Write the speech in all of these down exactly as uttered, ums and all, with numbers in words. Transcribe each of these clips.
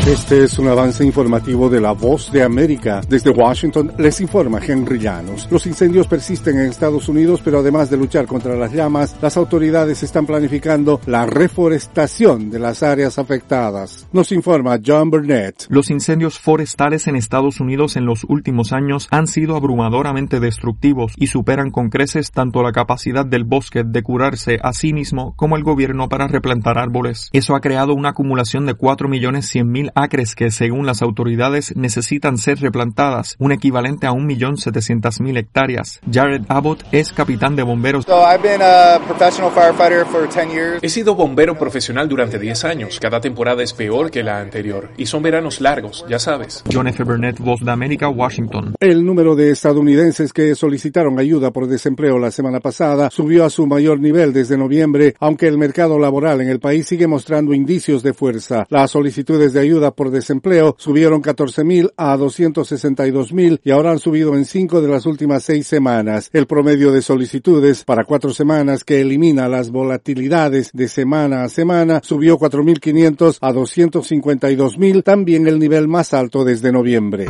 Este es un avance informativo de La Voz de América. Desde Washington les informa Henry Llanos. Los incendios persisten en Estados Unidos, pero además de luchar contra las llamas, las autoridades están planificando la reforestación de las áreas afectadas. Nos informa John Burnett. Los incendios forestales en Estados Unidos en los últimos años han sido abrumadoramente destructivos y superan con creces tanto la capacidad del bosque de curarse a sí mismo como el gobierno para replantar árboles. Eso ha creado una acumulación de cuatro millones cien mil acres que, según las autoridades, necesitan ser replantadas, un equivalente a un millón setecientas mil hectáreas. Jared Abbott es capitán de bomberos. So I've been a professional firefighter for ten years. He sido bombero profesional durante diez años. Cada temporada es peor que la anterior y son veranos largos, ya sabes. John F. Burnett, Voz de América, Washington. El número de estadounidenses que solicitaron ayuda por desempleo la semana pasada subió a su mayor nivel desde noviembre, aunque el mercado laboral en el país sigue mostrando indicios de fuerza. Las solicitudes de ayuda por desempleo subieron catorce mil a doscientos sesenta y dos mil y ahora han subido en cinco de las últimas seis semanas. El promedio de solicitudes para cuatro semanas, que elimina las volatilidades de semana a semana, subió cuatro mil quinientos a doscientos cincuenta y dos mil, también el nivel más alto desde noviembre.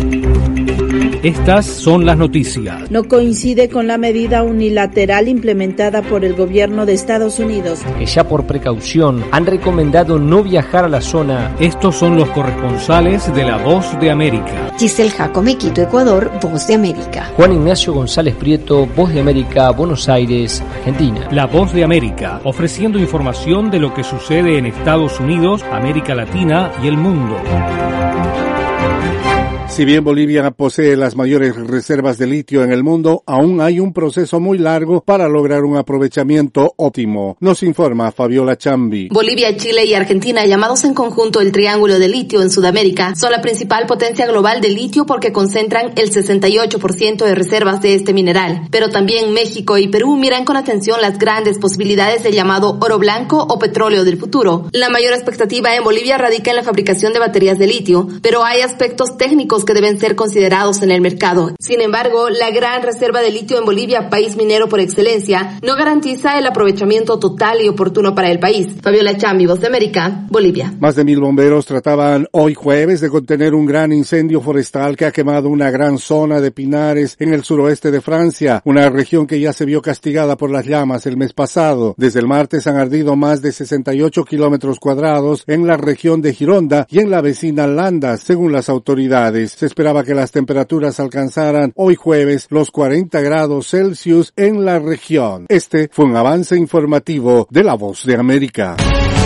Estas son las noticias. No coincide con la medida unilateral implementada por el gobierno de Estados Unidos, que ya por precaución han recomendado no viajar a la zona. Estos son los corresponsales de La Voz de América. Giselle Jacome, Quito, Ecuador, Voz de América. Juan Ignacio González Prieto, Voz de América, Buenos Aires, Argentina. La Voz de América, ofreciendo información de lo que sucede en Estados Unidos, América Latina y el mundo. Si bien Bolivia posee las mayores reservas de litio en el mundo, aún hay un proceso muy largo para lograr un aprovechamiento óptimo. Nos informa Fabiola Chambi. Bolivia, Chile y Argentina, llamados en conjunto el Triángulo de Litio en Sudamérica, son la principal potencia global de litio porque concentran el sesenta y ocho por ciento de reservas de este mineral. Pero también México y Perú miran con atención las grandes posibilidades del llamado oro blanco o petróleo del futuro. La mayor expectativa en Bolivia radica en la fabricación de baterías de litio, pero hay aspectos técnicos que deben ser considerados en el mercado. Sin embargo, la gran reserva de litio en Bolivia, país minero por excelencia, no garantiza el aprovechamiento total y oportuno para el país. Fabiola Chambi, Voz de América, Bolivia. Más de mil bomberos trataban hoy jueves de contener un gran incendio forestal que ha quemado una gran zona de pinares en el suroeste de Francia, una región que ya se vio castigada por las llamas el mes pasado. Desde el martes han ardido más de sesenta y ocho kilómetros cuadrados en la región de Gironda y en la vecina Landas, según las autoridades. Se esperaba que las temperaturas alcanzaran hoy jueves los cuarenta grados Celsius en la región. Este fue un avance informativo de La Voz de América.